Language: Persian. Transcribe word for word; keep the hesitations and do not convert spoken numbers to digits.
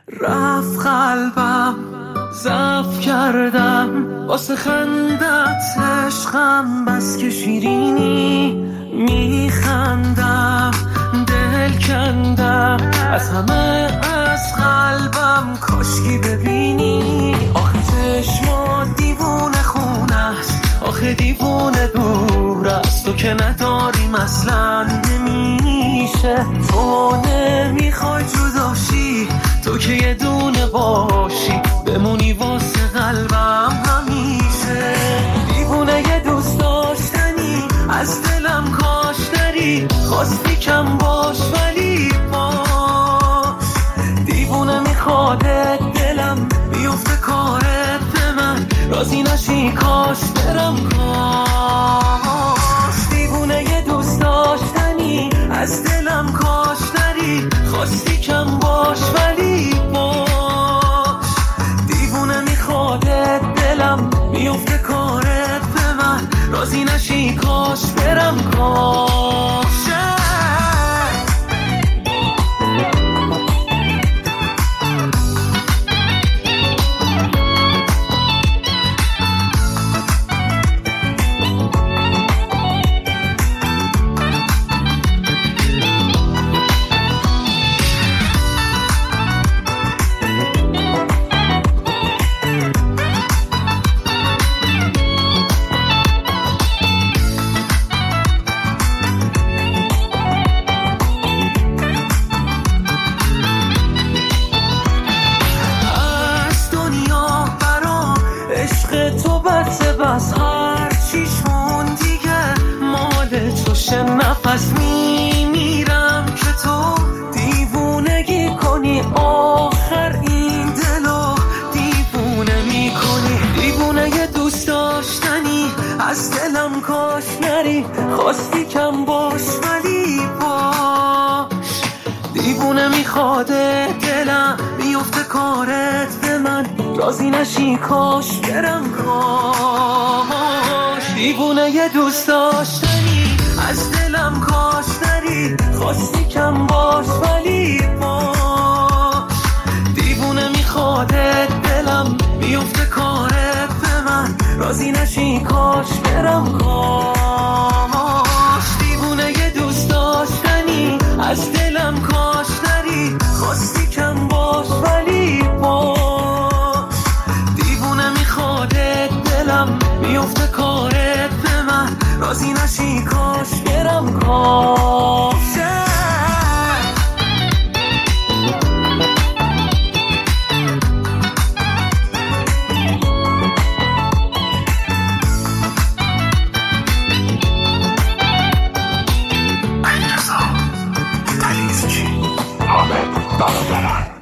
رفت قلبم ضعف کردم واسه خندت عشقم بس که شیرینی میخندم دل کندم از همه از قلبم کاشکی ببینی آخه چشمات دیوونه خونه است آخه دیوونه دور است تو که نداریم اصلا نمیشه تو نمیخوای جداشی تو که یه دونه باشی بمونی واسه قلبم همیشه دیوونه یه دوست داشتنی از دلم کاش نری خواستی کم باش ولی باش دیوونه میخوادت دلم بیفته کارت به من راضی نشی کاش برم کاش دیوونه یه دوست داشتنی از دلم کاش نری خواستی کم باش ولی باش دیوونه میخوادت دلم میفته کارت به من راضی نشی کاش برم کاش تو بس بس هر چیشون دیگه مال توشه نفس میمیرم که تو دیوونگی کنی آخر این دلو دیوونه میکنی دیوونه یه دوست داشتنی از دلم کاش نری خواستی کم باش ولی باش دیوونه میخواده دلم بیفته کارت به من راضی نشی کاش برم کاش دیوونه یه دوست داشتنی از دلم کاش نری خواستی کم باش ولی باش دیوونه میخواده دلم بیفته کارت به من راضی نشی کاش برم کاش دیوونه یه دوست داشتنی از دلم کاش نری خواستی کم باش ولی باش میفته کارت به من راضی نشی کاش برم کاش علیرضا تلیزچی حامد برادران